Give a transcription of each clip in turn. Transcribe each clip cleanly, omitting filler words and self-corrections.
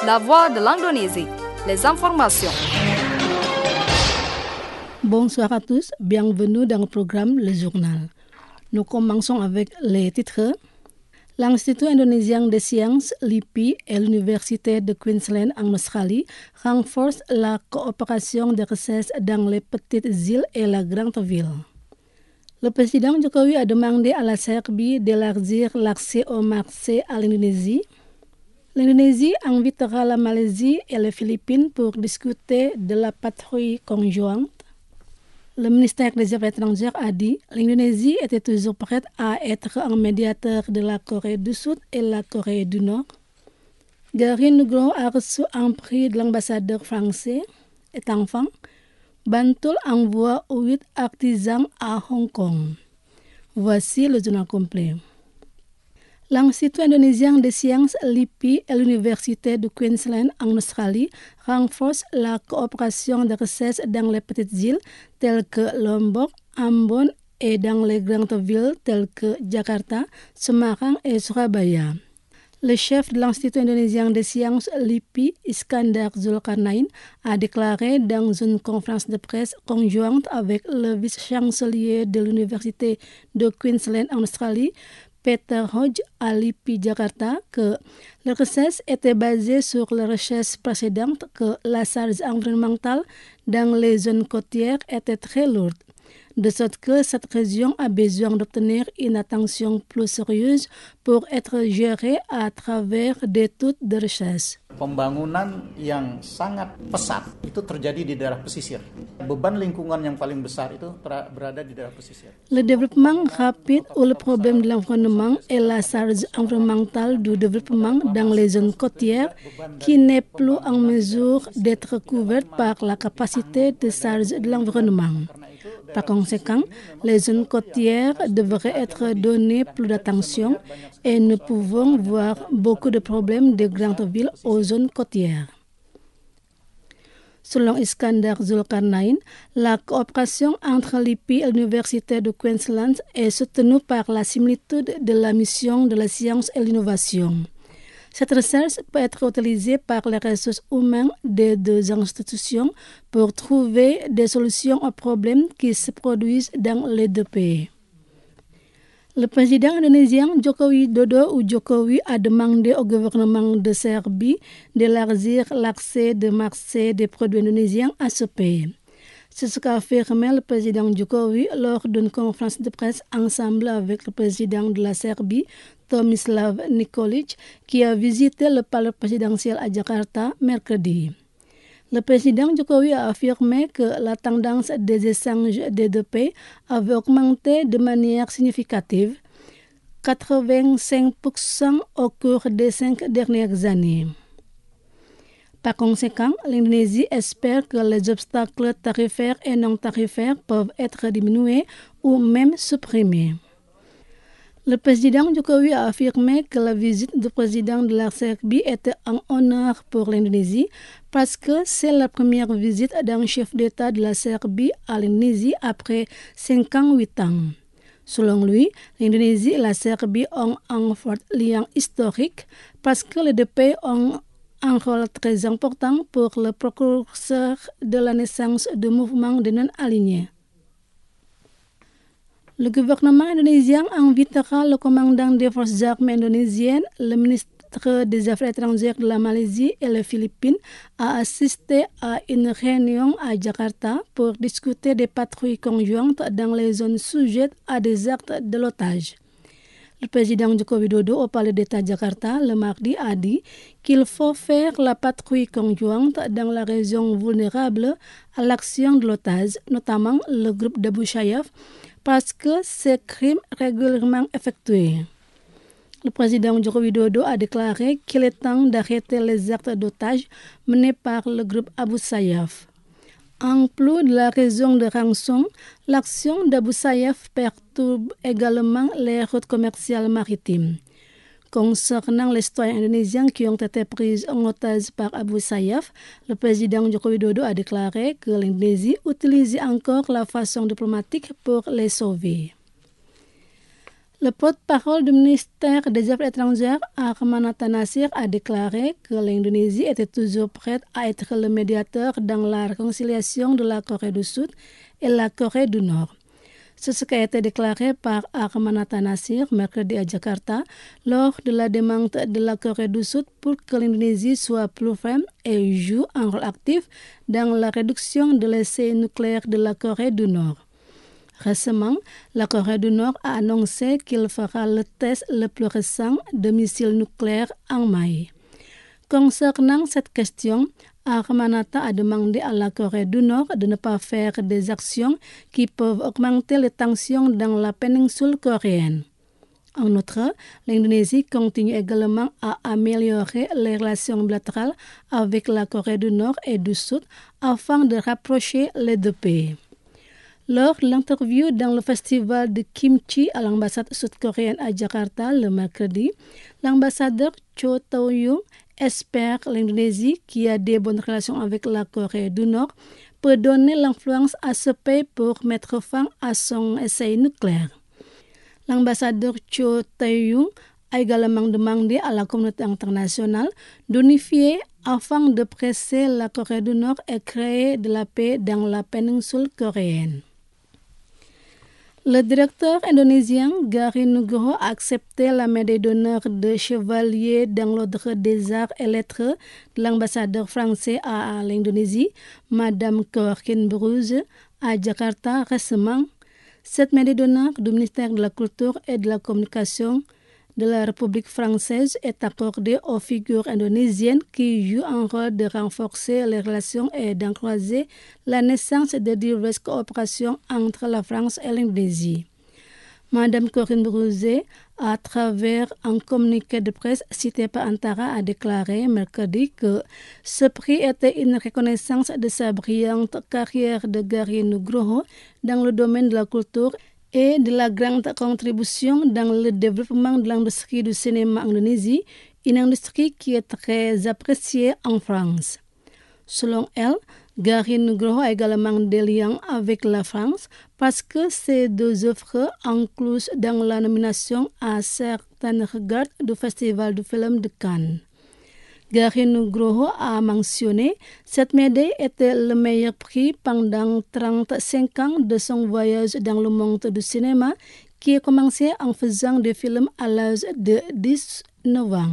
la voix de l'Indonésie. Les informations. Bonsoir à tous, bienvenue dans le programme Le Journal. Nous commençons avec les titres. L'Institut indonésien des sciences, l'IPI, et l'Université de Queensland en Australie renforcent la coopération de recherche dans les petites îles et la grande ville. Le président Jokowi a demandé à la Serbie d'élargir l'accès au marché à l'Indonésie. L'Indonésie invitera la Malaisie et les Philippines pour discuter de la patrouille conjointe. Le ministère des Affaires étrangères a dit que l'Indonésie était toujours prête à être un médiateur de la Corée du Sud et la Corée du Nord. Gary Nugroho a reçu un prix de l'ambassadeur français et enfin, Bantul envoie 8 artisans à Hong Kong. Voici le journal complet. L'Institut indonésien des sciences, l'IPI, et l'Université de Queensland en Australie renforcent la coopération de recherche dans les petites îles telles que Lombok, Ambon et dans les grandes villes telles que Jakarta, Semarang et Surabaya. Le chef de l'Institut indonésien des sciences, l'IPI, Iskandar Zulkarnain, a déclaré dans une conférence de presse conjointe avec le vice-chancelier de l'Université de Queensland en Australie, Peter Hodge à l'IPI Jakarta que la recherche était basée sur les recherches précédentes que la charge environnementale dans les zones côtières était très lourde, de sorte que cette région a besoin d'obtenir une attention plus sérieuse pour être gérée à travers des études de recherche. Pembangunan yang sangat pesat itu terjadi di daerah pesisir. Beban lingkungan yang paling besar itu berada di daerah pesisir. Le développement rapide ou le problème de l'environnement est la charge environnementale du développement dans les zones côtières qui n'est plus en mesure d'être couverte par la capacité de charge de l'environnement. Par conséquent, les zones côtières devraient être données plus d'attention et nous pouvons voir beaucoup de problèmes des grandes villes aux zones côtières. Selon Iskandar Zulkarnain, la coopération entre l'IPI et l'Université de Queensland est soutenue par la similitude de la mission de la science et l'innovation. Cette recherche peut être utilisée par les ressources humaines des deux institutions pour trouver des solutions aux problèmes qui se produisent dans les deux pays. Le président indonésien Joko Widodo ou Jokowi a demandé au gouvernement de Serbie d'élargir l'accès des marchés des produits indonésiens à ce pays. C'est ce qu'a affirmé le président Jokowi lors d'une conférence de presse ensemble avec le président de la Serbie, Tomislav Nikolic, qui a visité le palais présidentiel à Jakarta mercredi. Le président Jokowi a affirmé que la tendance des échanges des deux pays avait augmenté de manière significative, 85% au cours des 5 dernières années. Par conséquent, l'Indonésie espère que les obstacles tarifaires et non tarifaires peuvent être diminués ou même supprimés. Le président Jokowi a affirmé que la visite du président de la Serbie était un honneur pour l'Indonésie parce que c'est la première visite d'un chef d'État de la Serbie à l'Indonésie après 58 ans. Selon lui, l'Indonésie et la Serbie ont un fort lien historique parce que les deux pays ont un rôle très important pour le précurseur de la naissance du mouvement des non-alignés. Le gouvernement indonésien invitera le commandant des forces armées indonésiennes, le ministre des Affaires étrangères de la Malaisie et les Philippines à assister à une réunion à Jakarta pour discuter des patrouilles conjointes dans les zones sujettes à des actes de l'otage. Le président Joko Widodo au palais d'État Jakarta le mardi a dit qu'il faut faire la patrouille conjointe dans la région vulnérable à l'action de l'otage, notamment le groupe d'Abu Sayyaf, parce que ces crimes régulièrement effectués. Le président Joko Widodo a déclaré qu'il est temps d'arrêter les actes d'otage menés par le groupe Abu Sayyaf. En plus de la raison de rançon, l'action d'Abu Sayyaf perturbe également les routes commerciales maritimes. Concernant les citoyens indonésiens qui ont été pris en otage par Abu Sayyaf, le président Joko Widodo a déclaré que l'Indonésie utilise encore la façon diplomatique pour les sauver. Le porte-parole du ministère des Affaires étrangères, Armanata Nasir, a déclaré que l'Indonésie était toujours prête à être le médiateur dans la réconciliation de la Corée du Sud et la Corée du Nord. C'est ce qui a été déclaré par Armanata Nasir mercredi à Jakarta lors de la demande de la Corée du Sud pour que l'Indonésie soit plus ferme et joue un rôle actif dans la réduction de l'essai nucléaire de la Corée du Nord. Récemment, la Corée du Nord a annoncé qu'il fera le test le plus récent de missiles nucléaires en mai. Concernant cette question, Armanata a demandé à la Corée du Nord de ne pas faire des actions qui peuvent augmenter les tensions dans la péninsule coréenne. En outre, l'Indonésie continue également à améliorer les relations bilatérales avec la Corée du Nord et du Sud afin de rapprocher les deux pays. Lors de l'interview dans le festival de kimchi à l'ambassade sud-coréenne à Jakarta le mercredi, l'ambassadeur Cho Tae-young espère l'Indonésie, qui a des bonnes relations avec la Corée du Nord, peut donner l'influence à ce pays pour mettre fin à son essai nucléaire. L'ambassadeur Cho Tae-young a également demandé à la communauté internationale d'unifier afin de presser la Corée du Nord et créer de la paix dans la péninsule coréenne. Le directeur indonésien Garin Nugroho a accepté la médaille d'honneur de chevalier dans l'ordre des arts et lettres de l'ambassadeur français à l'Indonésie, Madame Korkin Bruze, à Jakarta récemment. Cette médaille d'honneur du ministère de la Culture et de la Communication de la République française est accordée aux figures indonésiennes qui jouent un rôle de renforcer les relations et d'encourager la naissance de diverses coopérations entre la France et l'Indonésie. Madame Corinne Bruze, à travers un communiqué de presse cité par Antara, a déclaré mercredi que ce prix était une reconnaissance de sa brillante carrière de Garin Nugroho dans le domaine de la culture et de la grande contribution dans le développement de l'industrie du cinéma en Indonésie, une industrie qui est très appréciée en France. Selon elle, Garin Nugroho a également des liens avec la France parce que ces deux œuvres inclusent dans la nomination à certaines regards du Festival du film de Cannes. Garin Nugroho a mentionné cette médaille était le meilleur prix pendant 35 ans de son voyage dans le monde du cinéma qui a commencé en faisant des films à l'âge de 19 ans.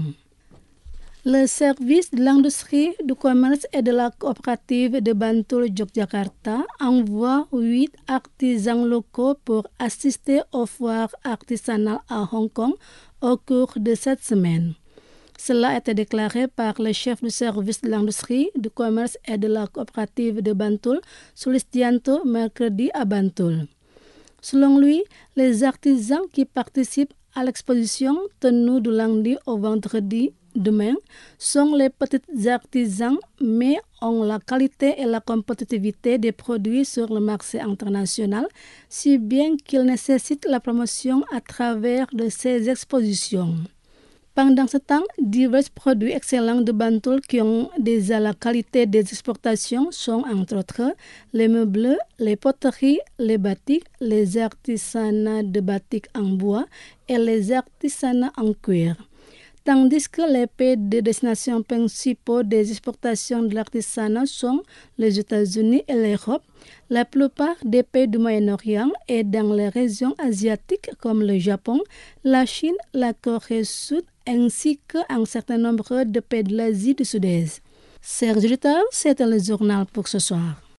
Le service de l'industrie, du commerce et de la coopérative de Bantul Yogyakarta envoie 8 artisans locaux pour assister aux foires artisanales à Hong Kong au cours de cette semaine. Cela a été déclaré par le chef du service de l'industrie, du commerce et de la coopérative de Bantul, Sulistianto, mercredi à Bantul. Selon lui, les artisans qui participent à l'exposition tenue du lundi au vendredi demain sont les petits artisans mais ont la qualité et la compétitivité des produits sur le marché international, si bien qu'ils nécessitent la promotion à travers de ces expositions. Pendant ce temps, divers produits excellents de Bantul qui ont déjà la qualité des exportations sont entre autres les meubles, les poteries, les batiks, les artisanats de batik en bois et les artisanats en cuir. Tandis que les pays de destination principaux des exportations de l'artisanat sont les États-Unis et l'Europe, la plupart des pays du Moyen-Orient et dans les régions asiatiques comme le Japon, la Chine, la Corée du Sud, ainsi qu'un certain nombre de pays de l'Asie du Sud-Est. Chers auditeurs, c'était le journal pour ce soir.